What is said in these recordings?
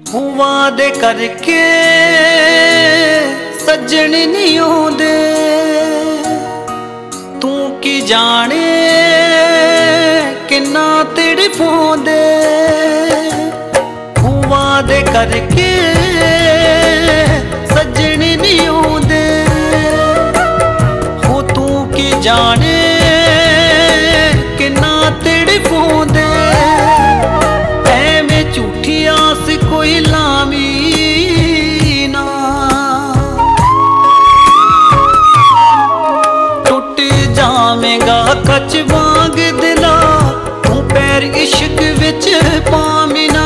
वादे करके सज्जन नहीं आउंदे, तू की जाने किन्ना तड़फाउंदे। वादे करके सज्जन नहीं आउंदे, हो तू की जाने किन्ना तड़फाउंदे। ऐवें झूठी आस कोई लामी ना, टुट जावेगा कच वांग दिला, तू पैर इश्क विच पामिना।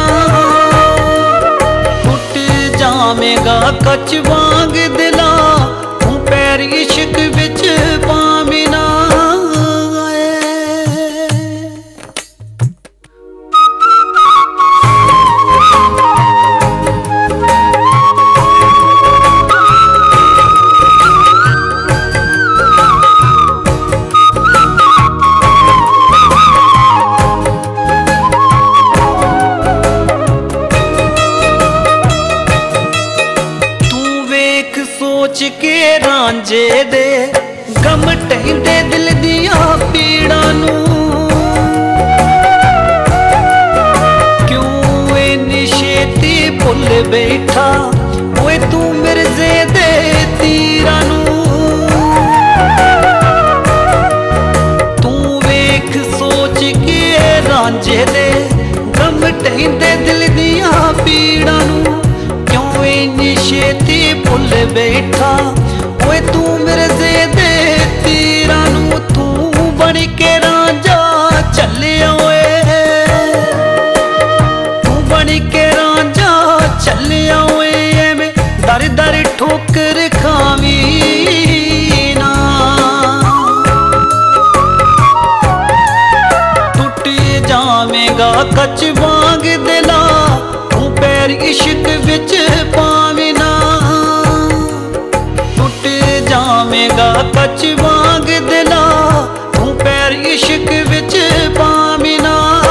टुट जावेगा कच वांग दिला, तू पैर इश्क विच पामिना। सोच के रांझे दे गम टहिंदे दिल दिया पीड़ा नू, क्यों इन्नी छेती भुल बैठा ओए तू मिर्जे दे तीरा नू। तू वेख सोच के रांझे दे गम टहिंदे दिल दिया पीड़ा नू, क्यों इन्नी छेती भुल बैठा ओए तू मिर्जे दे तीरा नू। तू बन के रांझा चलिया ओए, तू बन के रांझा चलिया ओए, एवें दर दर ठोकर खावी ना। टुट जावेगा कच वांग दिला, तू पैर इश्क विच पाविना। टुट जावेगा कच वांग दिला, तू पैर इश्क विच पाविना।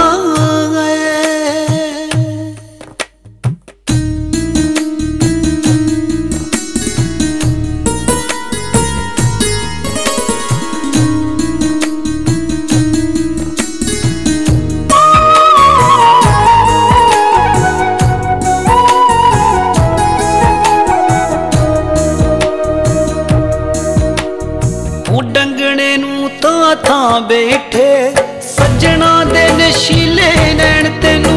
डंगने नू थां बैठे सज्जना दे नशीले नैन तेनू,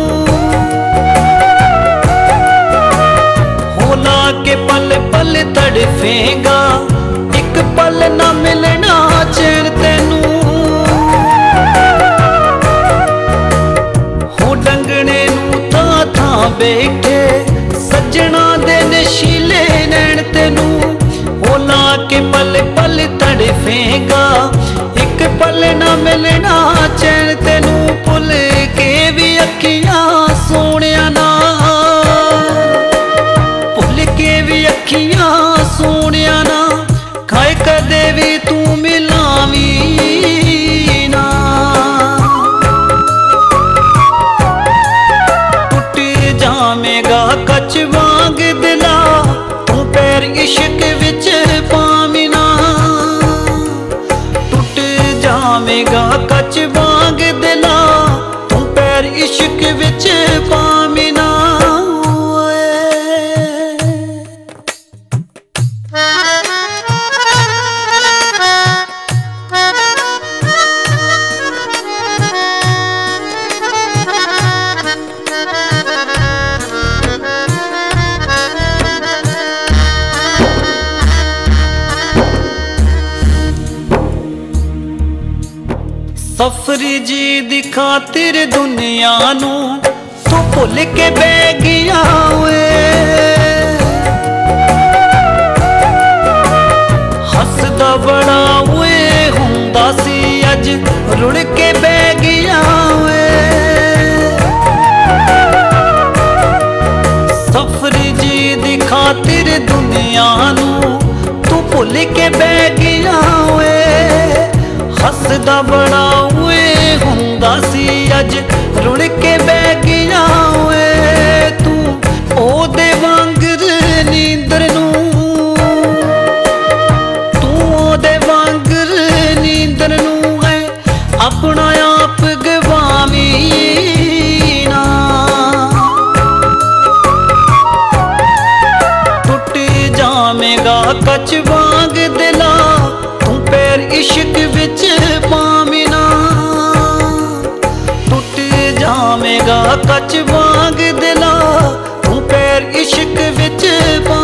होला के पल पल तड़फेगा, एक पल ना मिलना चैन तेनू। हो डंगने नू थां बैठे सज्जना दे नशीले नैन तेनू, होला के पल पल तड़फेगा, एक पल ना मिलना चैन तेनू। भुल के भी अखियां सोनिया ना, भुल के भी अखियां सोनिया ना, खाए कदे भी तू मिलावी ना। टुट जावेगा कच वांग दिला, तू पैर इश्क विच पामिना। टुट जावेगा कच वांग दिला, तू पैर इश्क विच पामिना। सफरी जी दी खातिर दुनिया नू तू भुल के बह गया ओए, हसदा बड़ा ओए हुंदा सी अज रुड़ के बह गया ओए। सफरी जी दी खातिर दुनिया नू तू भुल के बह गया ओए, हसदा बड़ा ओए हुंदा सी अज रुड़ के बह गया ओए। तू कच वांग दिला तू पैर इश्क विच पामिना टूट जावेगा कच वांग दिला तू पैर इश्क विच